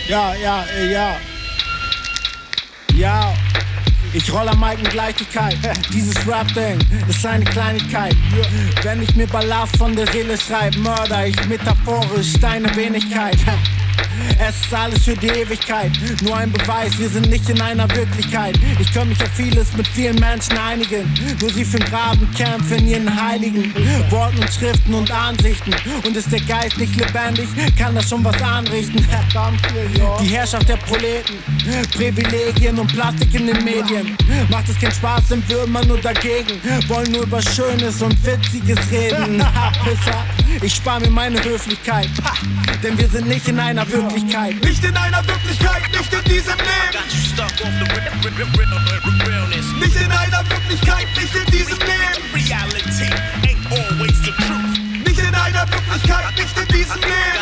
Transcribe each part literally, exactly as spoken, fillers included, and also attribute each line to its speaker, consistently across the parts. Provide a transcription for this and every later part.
Speaker 1: Ja, ja, ja. Ja. Ich roll am Mic mit Leichtigkeit. Dieses Rap-Ding ist eine Kleinigkeit. Wenn ich mir Ballast von der Seele schreibe, mörder ich metaphorisch deine Wenigkeit. Es ist alles für die Ewigkeit, nur ein Beweis, wir sind nicht in einer Wirklichkeit. Ich kann mich auf vieles mit vielen Menschen einigen, nur sie für den Graben kämpfen in ihren heiligen Worten und Schriften und Ansichten. Und ist der Geist nicht lebendig, kann das schon was anrichten. Die Herrschaft der Proleten, Privilegien und Plastik in den Medien. Macht es keinen Spaß, sind wir immer nur dagegen, wollen nur über Schönes und Witziges reden. Pisser, ich spar mir meine Höflichkeit, denn wir sind nicht in einer Wirklichkeit.
Speaker 2: Nicht in einer Wirklichkeit, nicht in diesem Leben. Nicht in einer Wirklichkeit, nicht in diesem Leben.
Speaker 3: Reality ain't always the truth.
Speaker 2: Nicht in einer Wirklichkeit, nicht in diesem Leben.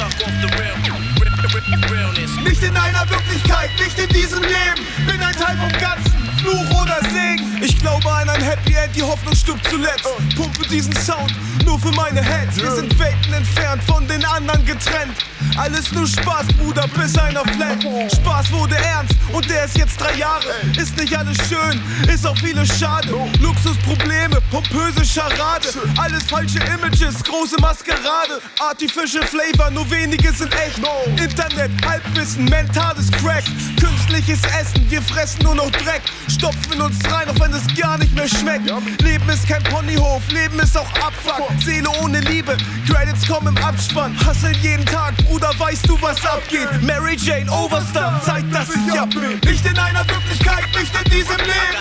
Speaker 2: Nicht in einer Wirklichkeit, nicht in diesem Leben. Bin ein Teil vom Ganzen, Fluch oder Segen. Ich glaube an ein Happy End, die Hoffnung stirbt zuletzt. Pumpe diesen Sound nur für meine Heads. Wir sind Welten entfernt, von den anderen getrennt. Alles nur Spaß, Bruder, bis einer flennt. Spaß wurde ernst und der ist jetzt drei Jahre. Ist nicht alles schön, ist auch vieles schade. Luxusprobleme, pompöse Scharade. Alles falsche Images, große Maskerade. Artificial Flavor, nur wenige sind echt. Internet, Halbwissen, mentales Crack. Künstliches Essen, wir fressen nur noch Dreck. Stopfen uns rein, auch wenn es gar nicht mehr schmeckt. Leben ist kein Ponyhof, Leben ist auch Abfuck. Seele ohne Liebe, Credits kommen im Abspann. Hustle jeden Tag, Bruder, weißt du, was abgeht? Mary Jane, Overstar, Zeit, dass ich abgehe. Nicht in einer Wirklichkeit, nicht in diesem Leben.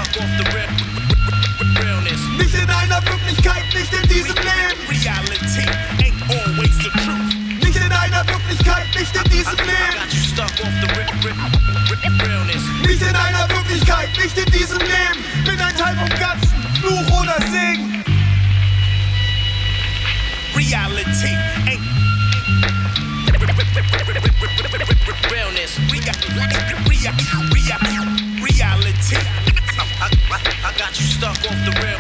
Speaker 2: Nicht in einer Wirklichkeit, nicht in diesem Leben.
Speaker 3: Reality ain't always the truth.
Speaker 2: Nicht in einer Wirklichkeit, nicht in diesem Leben. Nicht in einer Wirklichkeit, nicht in diesem Leben. Bin ein Teil vom Ganzen, Fluch oder Segen.
Speaker 3: Reality ain't realness. Reality. I got you stuck off the rail.